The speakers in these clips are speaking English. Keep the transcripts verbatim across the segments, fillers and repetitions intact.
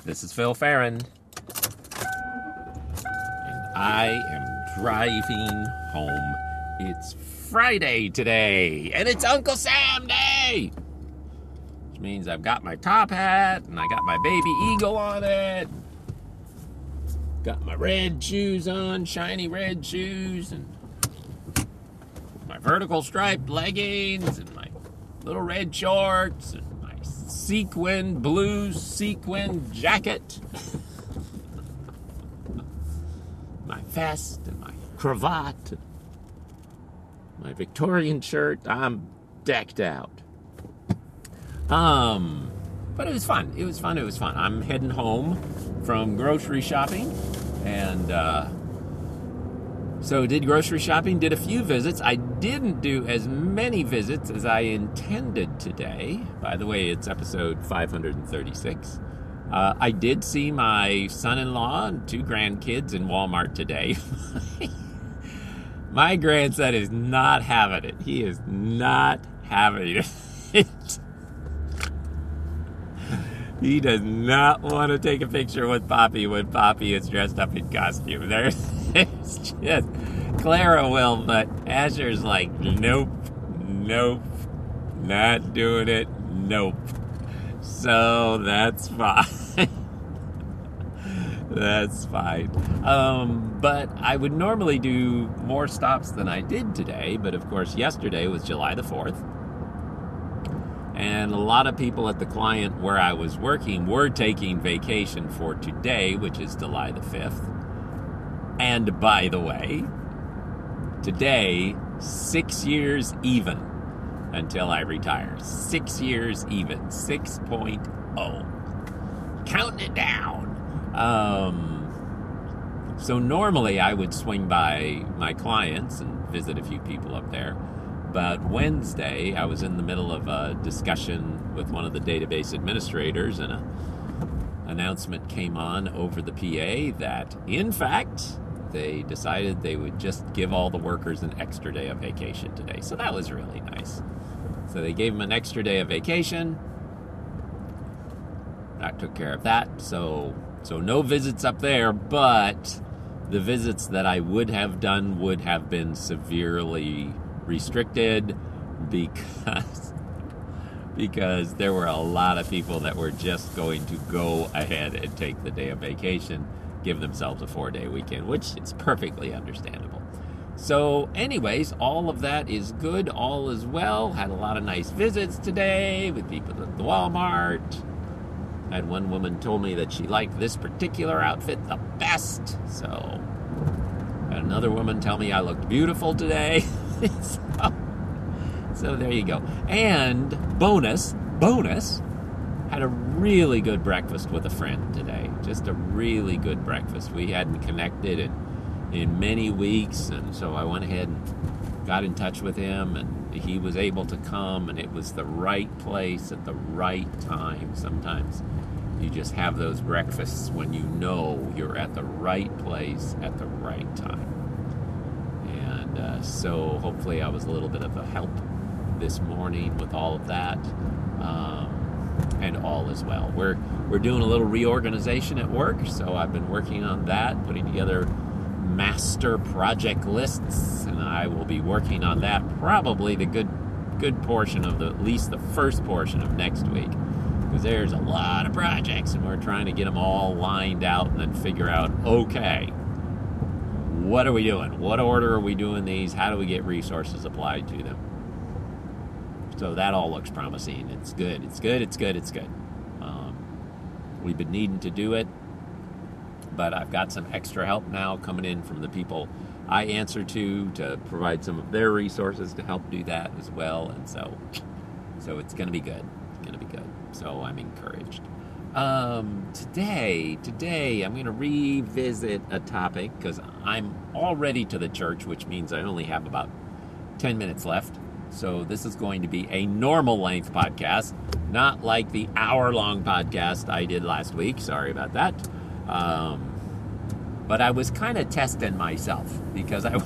This is Phil Farron, and I am driving home. It's Friday today, and it's Uncle Sam Day, which means I've got my top hat, and I got my baby eagle on it, got my red shoes on, shiny red shoes, and my vertical striped leggings, and my little red shorts, and sequin, blue sequin jacket, my vest and my cravat, my Victorian shirt. I'm decked out. Um, but it was fun. It was fun. It was fun. I'm heading home from grocery shopping, and uh, so did grocery shopping, did a few visits. I didn't do as many visits as I intended today. By the way, it's episode five hundred thirty-six. Uh, I did see my son-in-law and two grandkids in Walmart today. My grandson is not having it. He is not having it. He does not want to take a picture with Poppy when Poppy is dressed up in costume. There's it's just, Clara will, but Asher's like, nope, nope, not doing it, nope. So that's fine. That's fine. Um, but I would normally do more stops than I did today, but of course yesterday was July the fourth. And a lot of people at the client where I was working were taking vacation for today, which is July the fifth. And by the way, today, six years even until I retire. Six years even. six point oh. Counting it down. Um, so normally I would swing by my clients and visit a few people up there. But Wednesday, I was in the middle of a discussion with one of the database administrators, and an announcement came on over the P A that, in fact, they decided they would just give all the workers an extra day of vacation today. So that was really nice. So they gave them an extra day of vacation. I took care of that. So, so no visits up there, but the visits that I would have done would have been severely restricted because because there were a lot of people that were just going to go ahead and take the day of vacation, give themselves a four-day weekend, which is perfectly understandable. So anyways, all of that is good, all is well. Had a lot of nice visits today with people at the Walmart. I had one woman told me that she liked this particular outfit the best, so I had another woman tell me I looked beautiful today. so, so there you go. And bonus, bonus, had a really good breakfast with a friend today. Just a really good breakfast. We hadn't connected in, in many weeks, and so I went ahead and got in touch with him, and he was able to come, and it was the right place at the right time. Sometimes you just have those breakfasts when you know you're at the right place at the right time. And uh, so hopefully I was a little bit of a help this morning with all of that. Um, and all is well. We're we're doing a little reorganization at work, so I've been working on that, putting together master project lists, and I will be working on that probably the good good portion of the, at least the first portion of next week, because there's a lot of projects, and we're trying to get them all lined out and then figure out, okay, what are we doing? What order are we doing these? How do we get resources applied to them? So that all looks promising. It's good. It's good. It's good. It's good. Um, we've been needing to do it, but I've got some extra help now coming in from the people I answer to to provide some of their resources to help do that as well. And so, so it's going to be good. It's going to be good. So I'm encouraged. Um, today, today I'm going to revisit a topic because I'm already to the church, which means I only have about ten minutes left. So this is going to be a normal length podcast, not like the hour-long podcast I did last week. Sorry about that. Um, but I was kind of testing myself because I,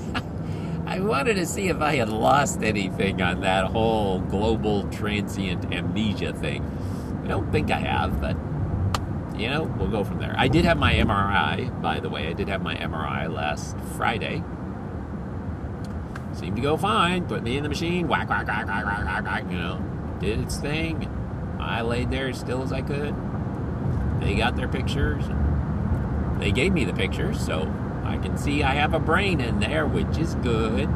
I wanted to see if I had lost anything on that whole global transient amnesia thing. I don't think I have, but you know, we'll go from there. I did have my M R I, by the way. I did have my M R I last Friday. Seemed to go fine. Put me in the machine. Whack, whack, whack, whack, whack, whack, whack. You know, did its thing. I laid there as still as I could. They got their pictures. They gave me the pictures, so I can see I have a brain in there, which is good.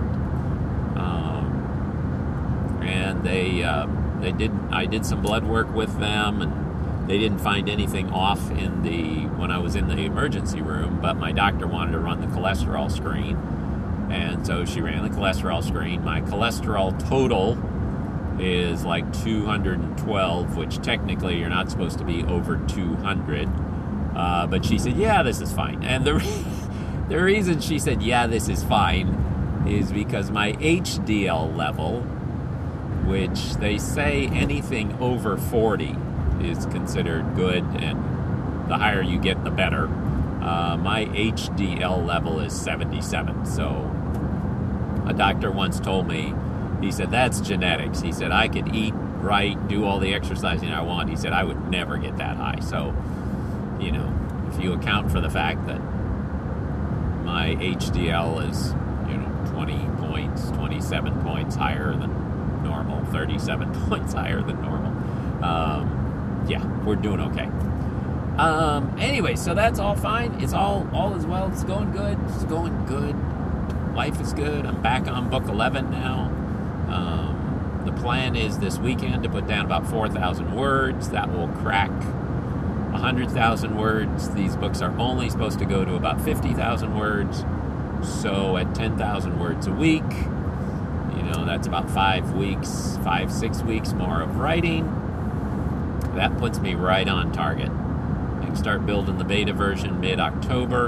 Um, and they uh, they did. I did some blood work with them, and they didn't find anything off in the when I was in the emergency room. But my doctor wanted to run the cholesterol screen, and so she ran the cholesterol screen. My cholesterol total is like two hundred twelve, which technically you're not supposed to be over two hundred. Uh, but she said, yeah, this is fine. And the re- the reason she said, yeah, this is fine, is because my H D L level, which they say anything over forty is considered good, and the higher you get, the better. Uh, my H D L level is seventy-seven. So a doctor once told me, he said, that's genetics. He said, I could eat right, do all the exercising I want. He said, I would never get that high. So, you know, if you account for the fact that my H D L is, you know, twenty points, twenty-seven points higher than normal, thirty-seven points higher than normal. Um, yeah, we're doing okay. Um, anyway, so that's all fine. It's all, all is well. It's going good. It's going good. Life is good. I'm back on book eleven now. Um, the plan is this weekend to put down about four thousand words. That will crack one hundred thousand words. These books are only supposed to go to about fifty thousand words. So at ten thousand words a week, you know, that's about five weeks, five, six weeks more of writing. That puts me right on target. I can start building the beta version mid-October.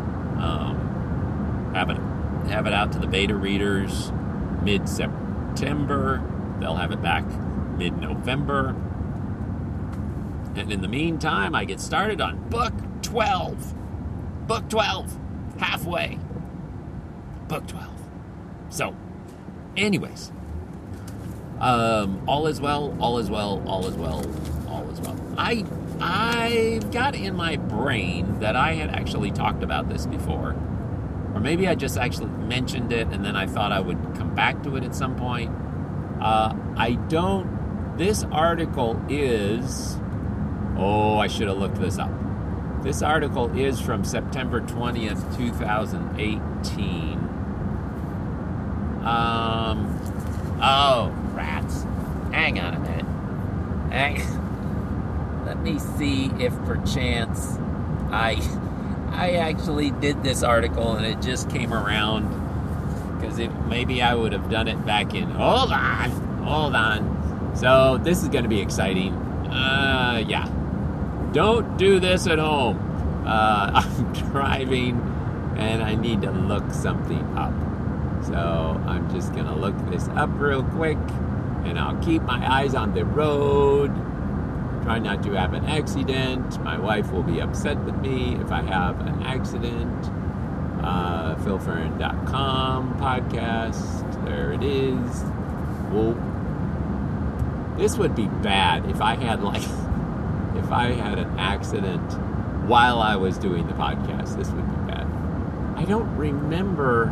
Um, have it, have it out to the beta readers mid-September. They'll have it back mid-November. And in the meantime, I get started on book twelve. Book twelve. Halfway. Book twelve. So, anyways. Um, all is well, all is well, all is well, all is well. I, I've got in my brain that I had actually talked about this before. Or maybe I just actually mentioned it and then I thought I would come back to it at some point. Uh, I don't... This article is... Oh, I should have looked this up. This article is from September twentieth, twenty eighteen. Um, oh, rats. Hang on a minute. Hang, let me see if perchance I, I actually did this article and it just came around. Because it, maybe I would have done it back in... Hold on. Hold on. So, this is going to be exciting. Uh, yeah. Don't do this at home. Uh, I'm driving and I need to look something up. So I'm just going to look this up real quick and I'll keep my eyes on the road. Try not to have an accident. My wife will be upset with me if I have an accident. Uh, Phil Fern dot com podcast. There it is. Well, this would be bad if I had like... If I had an accident while I was doing the podcast, this would be bad. I don't remember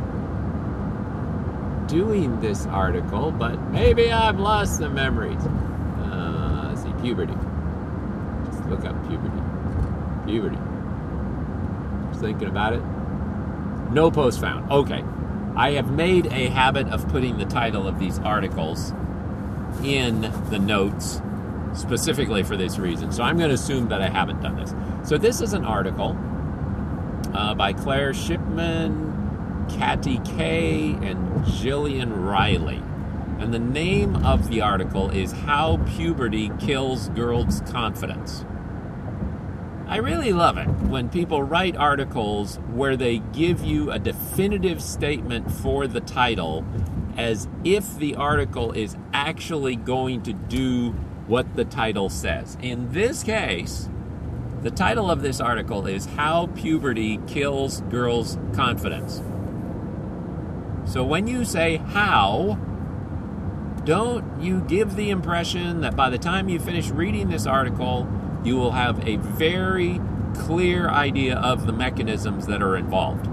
doing this article, but maybe I've lost some memories. Uh, let's see, puberty. Just look up puberty. Puberty. Just thinking about it. No post found. Okay. I have made a habit of putting the title of these articles in the notes specifically for this reason. So I'm going to assume that I haven't done this. So this is an article uh, by Claire Shipman, Katty Kay, and Jillian Riley. And the name of the article is How Puberty Kills Girls' Confidence. I really love it when people write articles where they give you a definitive statement for the title as if the article is actually going to do what the title says. In this case, the title of this article is How Puberty Kills Girls' Confidence. So when you say how, don't you give the impression that by the time you finish reading this article, you will have a very clear idea of the mechanisms that are involved.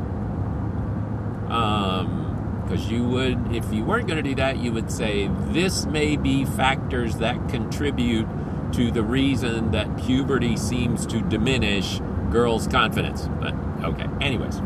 Um, because you would, if you weren't going to do that, you would say, this may be factors that contribute to the reason that puberty seems to diminish girls' confidence. But, okay, anyways.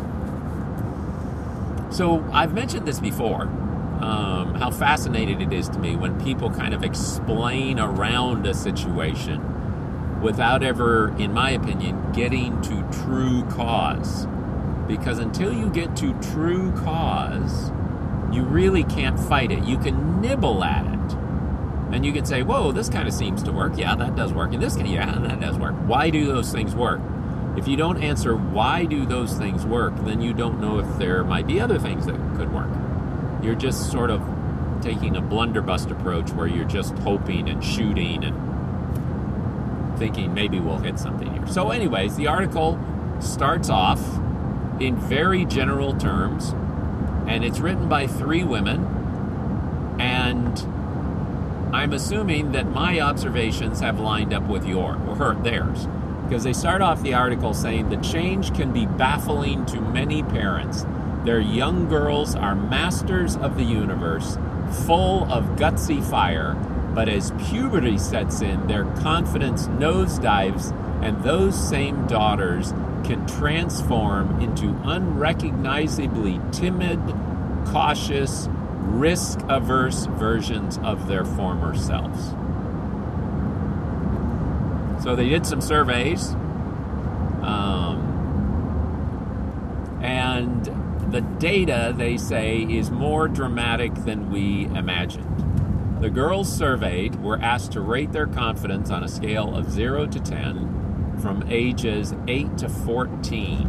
So, I've mentioned this before, um, how fascinating it is to me when people kind of explain around a situation without ever, in my opinion, getting to true cause. Because until you get to true cause, you really can't fight it. You can nibble at it. And you can say, whoa, this kind of seems to work. Yeah, that does work. And this can, yeah, that does work. Why do those things work? If you don't answer why do those things work, then you don't know if there might be other things that could work. You're just sort of taking a blunderbuss approach where you're just hoping and shooting and thinking maybe we'll hit something here. So anyways, the article starts off in very general terms, and it's written by three women, and I'm assuming that my observations have lined up with your or her, theirs, because they start off the article saying the change can be baffling to many parents. Their young girls are masters of the universe, full of gutsy fire, but as puberty sets in, their confidence nosedives, and those same daughters can transform into unrecognizably timid, cautious, risk-averse versions of their former selves. So they did some surveys, um, and the data, they say, is more dramatic than we imagined. The girls surveyed were asked to rate their confidence on a scale of zero to ten from ages eight to fourteen.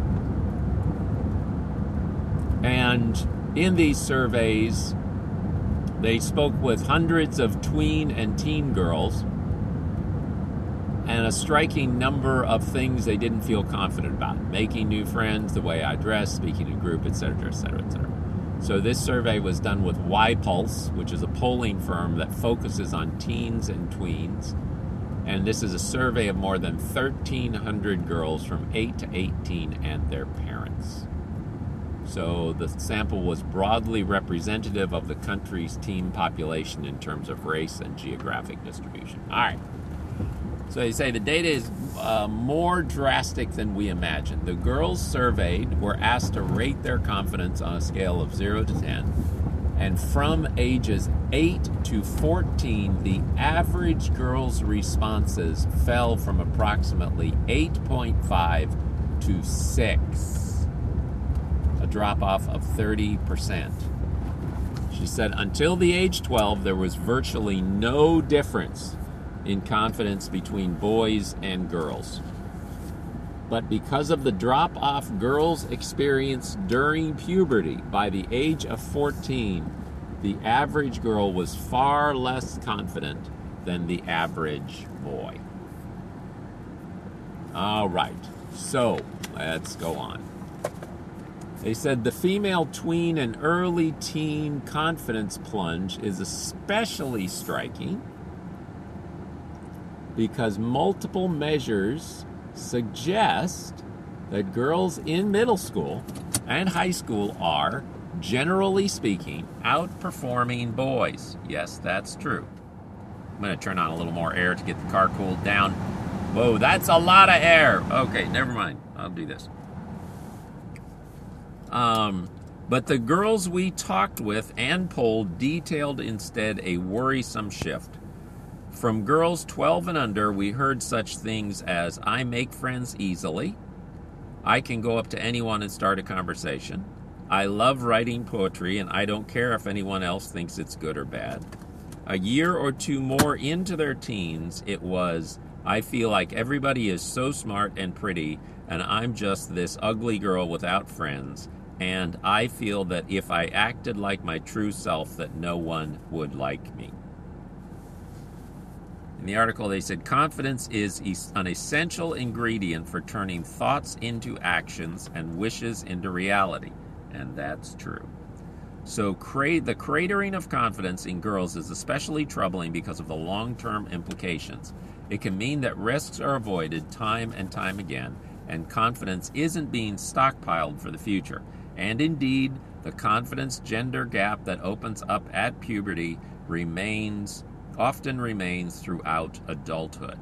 And in these surveys, they spoke with hundreds of tween and teen girls, and a striking number of things they didn't feel confident about. Making new friends, the way I dress, speaking in group, et cetera, et cetera, et cetera. So this survey was done with Y Pulse, which is a polling firm that focuses on teens and tweens. And this is a survey of more than thirteen hundred girls from eight to eighteen and their parents. So the sample was broadly representative of the country's teen population in terms of race and geographic distribution. All right. So they say the data is uh, more drastic than we imagined. The girls surveyed were asked to rate their confidence on a scale of zero to ten. And from ages eight to fourteen, the average girl's responses fell from approximately eight point five to six, a drop-off of thirty percent. She said until the age twelve, there was virtually no difference in confidence between boys and girls. But because of the drop-off girls experienced during puberty, by the age of fourteen, the average girl was far less confident than the average boy. All right, so let's go on. They said the female tween and early teen confidence plunge is especially striking because multiple measures suggest that girls in middle school and high school are, generally speaking, outperforming boys. Yes, that's true. I'm going to turn on a little more air to get the car cooled down. Whoa, that's a lot of air. Okay, never mind. I'll do this. Um, but the girls we talked with and polled detailed instead a worrisome shift. From girls twelve and under, we heard such things as, I make friends easily. I can go up to anyone and start a conversation. I love writing poetry, and I don't care if anyone else thinks it's good or bad. A year or two more into their teens, it was, I feel like everybody is so smart and pretty, and I'm just this ugly girl without friends, and I feel that if I acted like my true self, that no one would like me. In the article, they said, confidence is an essential ingredient for turning thoughts into actions and wishes into reality. And that's true. So cra- the cratering of confidence in girls is especially troubling because of the long-term implications. It can mean that risks are avoided time and time again, and confidence isn't being stockpiled for the future. And indeed, the confidence-gender gap that opens up at puberty remains, often remains throughout adulthood.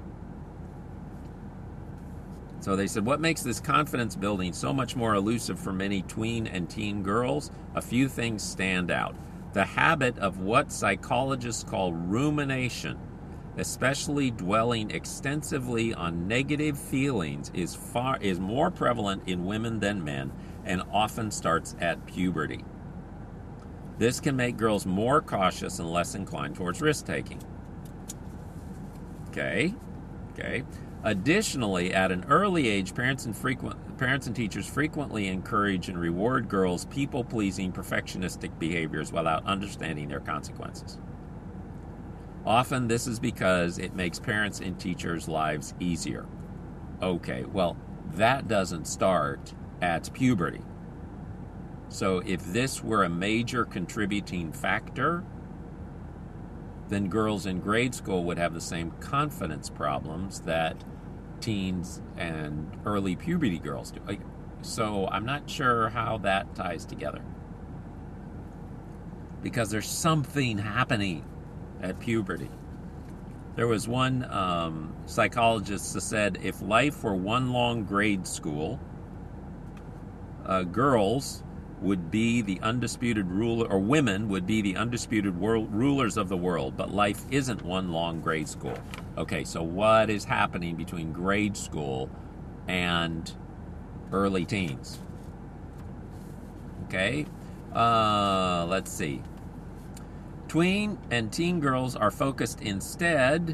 So they said, what makes this confidence building so much more elusive for many tween and teen girls? A few things stand out. The habit of what psychologists call rumination, especially dwelling extensively on negative feelings, is far is more prevalent in women than men and often starts at puberty. This can make girls more cautious and less inclined towards risk-taking. Okay, okay. Additionally, at an early age, parents and frequent parents and teachers frequently encourage and reward girls' people-pleasing, perfectionistic behaviors without understanding their consequences. Often this is because it makes parents and teachers' lives easier. Okay, well, that doesn't start at puberty. So if this were a major contributing factor, then girls in grade school would have the same confidence problems that teens and early puberty girls do. So I'm not sure how that ties together, because there's something happening at puberty. There was one um, psychologist that said if life were one long grade school, uh, girls would be the undisputed ruler, or women would be the undisputed world, rulers of the world, but life isn't one long grade school. Okay, so what is happening between grade school and early teens? Okay, uh, let's see. Tween and teen girls are focused instead.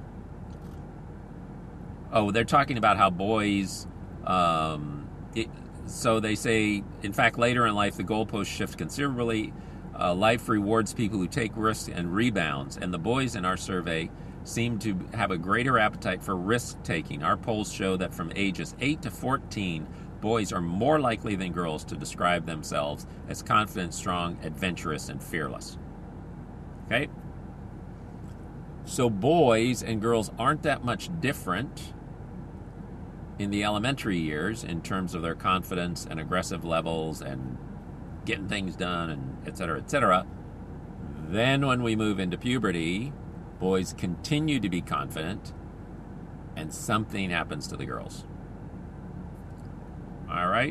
Oh, they're talking about how boys, um, it, so they say, in fact, later in life, the goalposts shift considerably. Uh, life rewards people who take risks and rebounds, and the boys in our survey seem to have a greater appetite for risk-taking. Our polls show that from ages eight to fourteen, boys are more likely than girls to describe themselves as confident, strong, adventurous, and fearless. Okay? So boys and girls aren't that much different in the elementary years in terms of their confidence and aggressive levels and getting things done and et cetera, et cetera. Then when we move into puberty, boys continue to be confident and something happens to the girls. All right?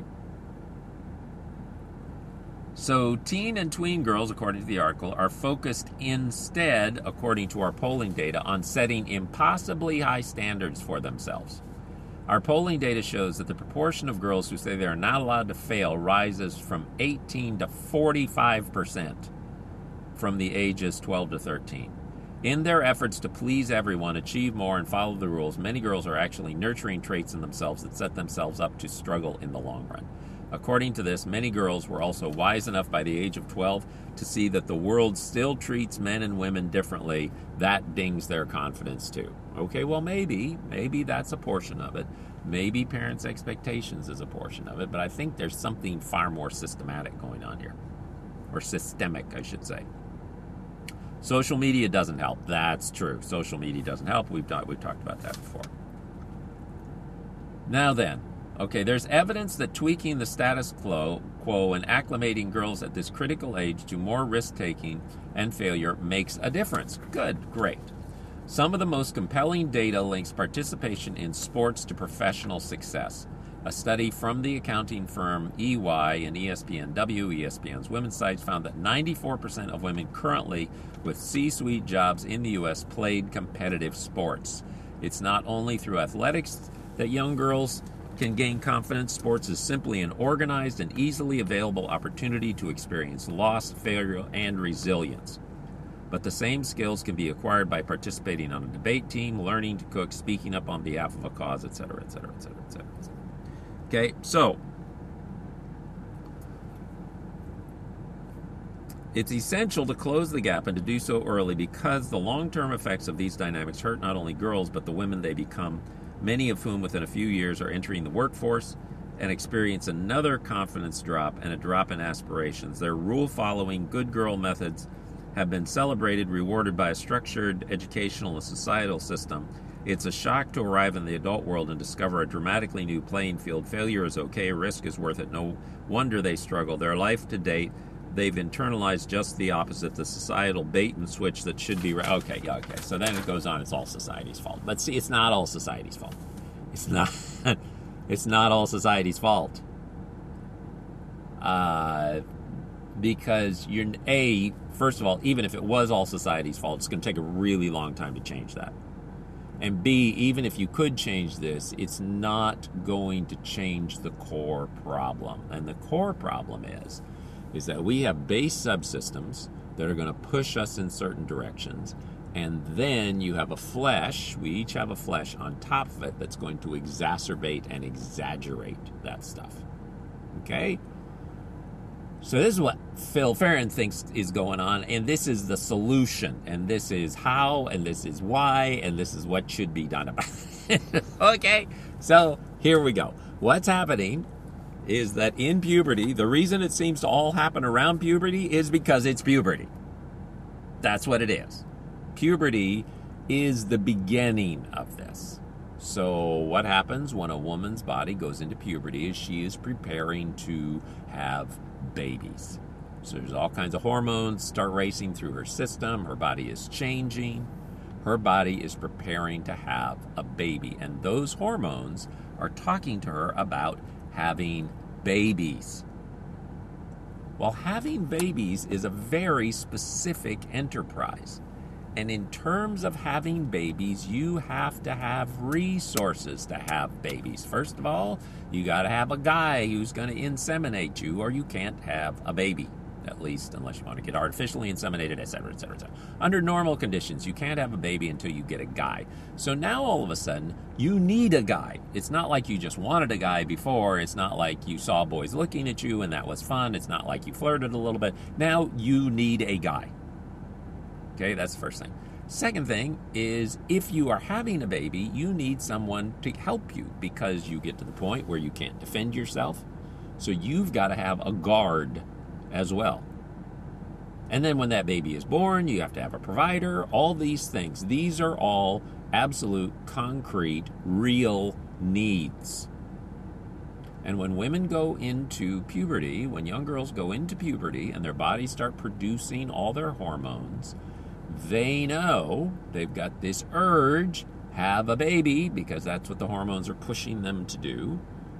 So teen and tween girls, according to the article, are focused instead, according to our polling data, on setting impossibly high standards for themselves. Our polling data shows that the proportion of girls who say they are not allowed to fail rises from eighteen to forty-five percent from the ages twelve to thirteen. In their efforts to please everyone, achieve more, and follow the rules, many girls are actually nurturing traits in themselves that set themselves up to struggle in the long run. According to this, many girls were also wise enough by the age of twelve to see that the world still treats men and women differently. That dings their confidence too. Okay, well maybe, maybe that's a portion of it. Maybe parents' expectations is a portion of it, but I think there's something far more systematic going on here. Or systemic, I should say. Social media doesn't help. That's true. Social media doesn't help. We've, done, we've talked about that before. Now then, okay, there's evidence that tweaking the status quo, quo and acclimating girls at this critical age to more risk-taking and failure makes a difference. Good, great. Some of the most compelling data links participation in sports to professional success. A study from the accounting firm E Y and E S P N W, E S P N's women's sites, found that ninety-four percent of women currently with C-suite jobs in the U S played competitive sports. It's not only through athletics that young girls can gain confidence. Sports is simply an organized and easily available opportunity to experience loss, failure, and resilience. But the same skills can be acquired by participating on a debate team, learning to cook, speaking up on behalf of a cause, et cetera, et cetera, et cetera, et cetera, et cetera. Okay, so it's essential to close the gap and to do so early because the long-term effects of these dynamics hurt not only girls but the women they become, many of whom within a few years are entering the workforce and experience another confidence drop and a drop in aspirations. Their rule-following, good girl methods have been celebrated, rewarded by a structured educational and societal system. It's a shock to arrive in the adult world and discover a dramatically new playing field. Failure is okay, risk is worth it. No wonder they struggle. Their life to date, they've internalized just the opposite, the societal bait and switch that should be... Re- okay, yeah, okay. So then it goes on, it's all society's fault. But see, it's not all society's fault. It's not, it's not all society's fault. Uh, because you're... A, first of all, even if it was all society's fault, it's going to take a really long time to change that. And B, even if you could change this, it's not going to change the core problem. And the core problem is, is that we have base subsystems that are going to push us in certain directions. And then you have a flesh, we each have a flesh on top of it that's going to exacerbate and exaggerate that stuff. Okay? So this is what Phil Farron thinks is going on, and this is the solution, and this is how, and this is why, and this is what should be done about it. Okay, so here we go. What's happening is that in puberty, the reason it seems to all happen around puberty is because it's puberty. That's what it is. Puberty is the beginning of this. So what happens when a woman's body goes into puberty is she is preparing to have babies. So there's all kinds of hormones start racing through her system. Her body is changing. Her body is preparing to have a baby. And those hormones are talking to her about having babies. Well, having babies is a very specific enterprise. And in terms of having babies, you have to have resources to have babies. First of all, you got to have a guy who's going to inseminate you, or you can't have a baby, at least unless you want to get artificially inseminated, et cetera, et cetera, et cetera. Under normal conditions, you can't have a baby until you get a guy. So now all of a sudden, you need a guy. It's not like you just wanted a guy before. It's not like you saw boys looking at you and that was fun. It's not like you flirted a little bit. Now you need a guy. Okay, that's the first thing. Second thing is, if you are having a baby, you need someone to help you because you get to the point where you can't defend yourself. So you've got to have a guard as well. And then when that baby is born, you have to have a provider, all these things. These are all absolute, concrete, real needs. And when women go into puberty, when young girls go into puberty and their bodies start producing all their hormones, they know they've got this urge, have a baby, because that's what the hormones are pushing them to do.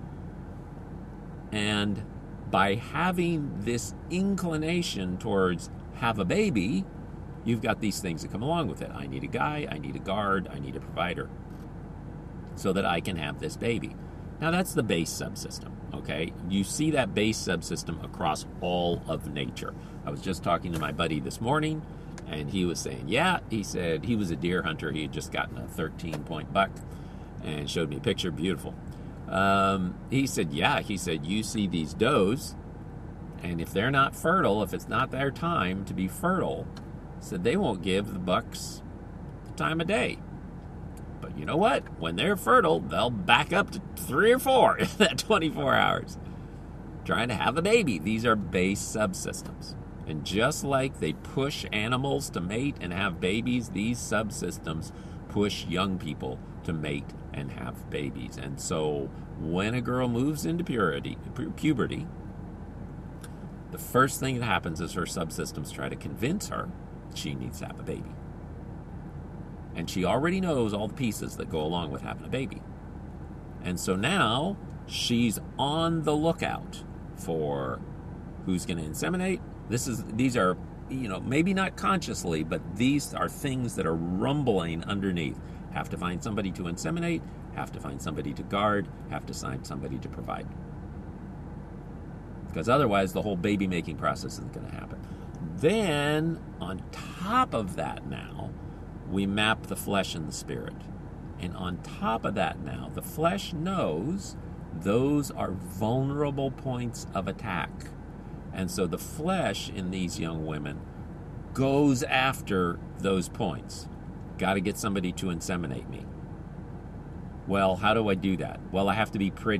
And by having this inclination towards have a baby, you've got these things that come along with it. I need a guy, I need a guard, I need a provider so that I can have this baby. Now that's the base subsystem, okay? You see that base subsystem across all of nature. I was just talking to my buddy this morning, and he was saying, yeah, he said he was a deer hunter. He had just gotten a thirteen-point buck and showed me a picture. Beautiful. Um, he said, yeah, he said, you see these does, and if they're not fertile, if it's not their time to be fertile, said they won't give the bucks the time of day. But you know what? When they're fertile, they'll back up to three or four in that twenty-four hours trying to have a baby. These are base subsystems. And just like they push animals to mate and have babies, these subsystems push young people to mate and have babies. And so when a girl moves into purity, puberty, the first thing that happens is her subsystems try to convince her she needs to have a baby. And she already knows all the pieces that go along with having a baby. And so now she's on the lookout for who's going to inseminate. This is, these are, you know, maybe not consciously, but these are things that are rumbling underneath. Have to find somebody to inseminate, have to find somebody to guard, have to find somebody to provide. Because otherwise the whole baby making process isn't going to happen. Then, on top of that now, we map the flesh and the spirit. And on top of that now, the flesh knows those are vulnerable points of attack. And so the flesh in these young women goes after those points. Got to get somebody to inseminate me. Well, how do I do that? Well, I have to be pretty.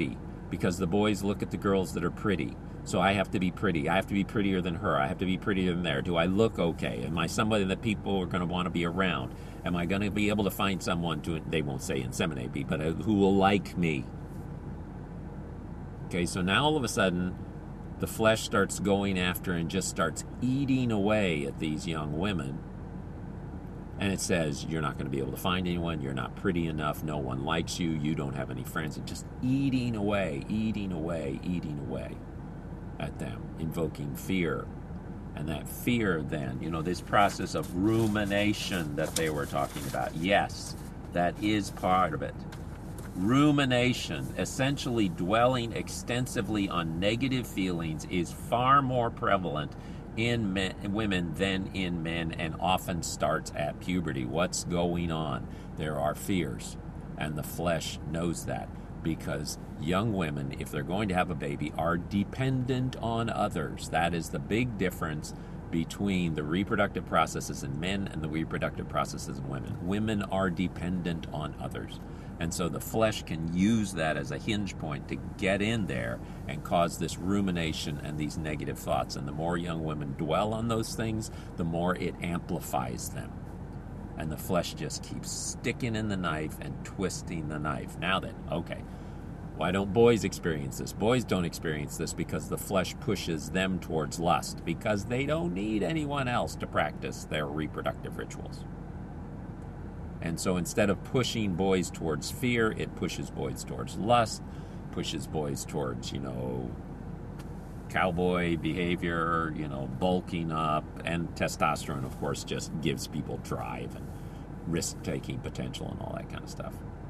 because the boys look at the girls that are pretty. So I have to be pretty. I have to be prettier than her. I have to be prettier than there. Do I look okay? Am I somebody that people are going to want to be around? Am I going to be able to find someone to, they won't say inseminate me, but who will like me? Okay, so now all of a sudden, the flesh starts going after and just starts eating away at these young women. And it says, you're not going to be able to find anyone, you're not pretty enough, no one likes you, you don't have any friends. And just eating away, eating away, eating away at them, invoking fear. And that fear then, you know, this process of rumination that they were talking about, yes, that is part of it. Rumination, essentially dwelling extensively on negative feelings, is far more prevalent in men, women than in men, and often starts at puberty. What's going on? There are fears, and the flesh knows that, because young women, if they're going to have a baby, are dependent on others. That is the big difference between the reproductive processes in men and the reproductive processes in women. Women are dependent on others. And so the flesh can use that as a hinge point to get in there and cause this rumination and these negative thoughts. And the more young women dwell on those things, the more it amplifies them. And the flesh just keeps sticking in the knife and twisting the knife. Now then, okay, why don't boys experience this? Boys don't experience this because the flesh pushes them towards lust, because they don't need anyone else to practice their reproductive rituals. And so instead of pushing boys towards fear, it pushes boys towards lust, pushes boys towards, you know, cowboy behavior, you know, bulking up, and testosterone, of course, just gives people drive and risk-taking potential and all that kind of stuff.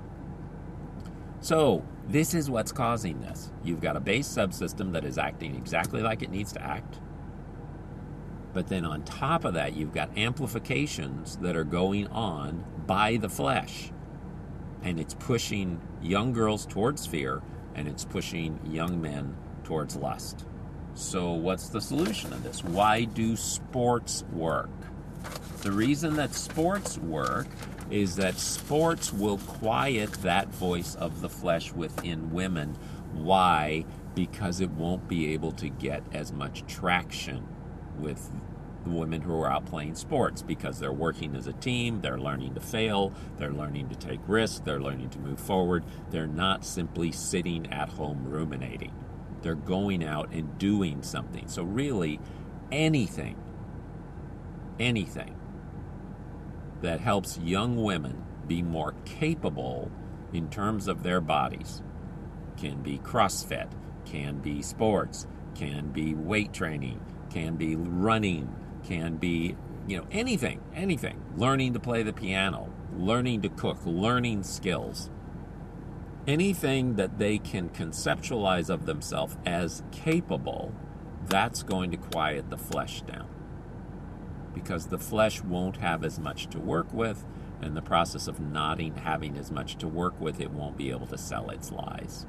So this is what's causing this. You've got a base subsystem that is acting exactly like it needs to act. But then on top of that, you've got amplifications that are going on by the flesh. And it's pushing young girls towards fear, and it's pushing young men towards lust. So what's the solution to this? Why do sports work? The reason that sports work is that sports will quiet that voice of the flesh within women. Why? Because it won't be able to get as much traction with the women who are out playing sports, because they're working as a team, they're learning to fail, they're learning to take risks, they're learning to move forward. They're not simply sitting at home ruminating. They're going out and doing something. So really, anything, anything that helps young women be more capable in terms of their bodies, can be CrossFit, can be sports, can be weight training, can be running, can be, you know, anything, anything. Learning to play the piano, learning to cook, learning skills. Anything that they can conceptualize of themselves as capable, that's going to quiet the flesh down. Because the flesh won't have as much to work with, and in the process of not having as much to work with, it won't be able to sell its lies.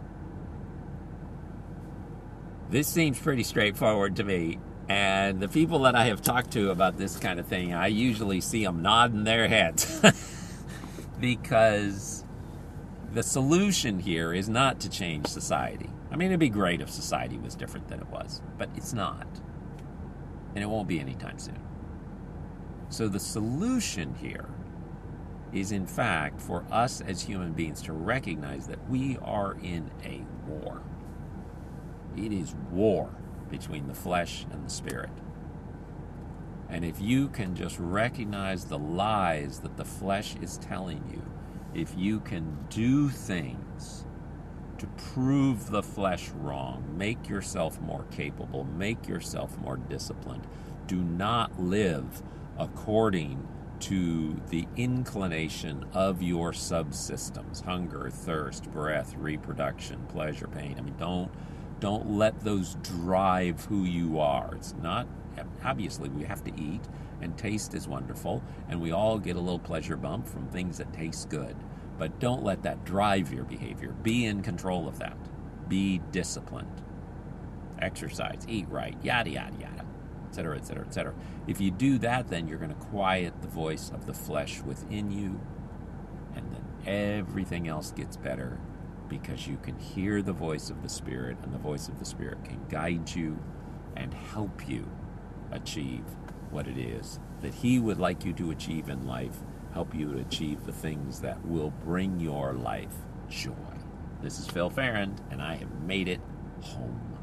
This seems pretty straightforward to me, and the people that I have talked to about this kind of thing, I usually see them nodding their heads. Because the solution here is not to change society. I mean, it'd be great if society was different than it was, but it's not. And it won't be anytime soon. So the solution here is, in fact, for us as human beings to recognize that we are in a war. It is war between the flesh and the spirit. And if you can just recognize the lies that the flesh is telling you, if you can do things to prove the flesh wrong, make yourself more capable, make yourself more disciplined, do not live according to the inclination of your subsystems, hunger, thirst, breath, reproduction, pleasure, pain. I mean, don't don't let those drive who you are. It's not, obviously we have to eat, and taste is wonderful, and we all get a little pleasure bump from things that taste good. But don't let that drive your behavior. Be in control of that. Be disciplined. Exercise, eat right, yada, yada, yada, et cetera, et cetera, et cetera. If you do that, then you're going to quiet the voice of the flesh within you, and then everything else gets better because you can hear the voice of the Spirit, and the voice of the Spirit can guide you and help you achieve what it is that He would like you to achieve in life, help you to achieve the things that will bring your life joy. This is Phil Farrand, and I have made it home.